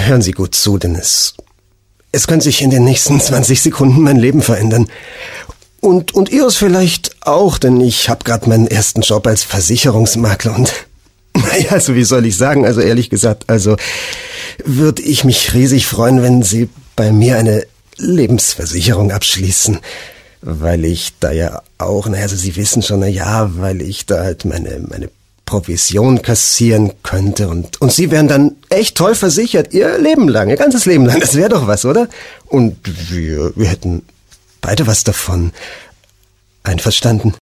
hören Sie gut zu, denn es kann sich in den nächsten 20 Sekunden mein Leben verändern. Und Ihres vielleicht auch, denn ich habe gerade meinen ersten Job als Versicherungsmakler und naja, also wie soll ich sagen, also ehrlich gesagt, also würde ich mich riesig freuen, wenn Sie bei mir eine Lebensversicherung abschließen, weil ich da ja auch, naja, also Sie wissen schon, naja, weil ich da halt meine Provision kassieren könnte und Sie wären dann echt toll versichert, Ihr Leben lang, Ihr ganzes Leben lang, das wäre doch was, oder? Und wir hätten beide was davon. Einverstanden?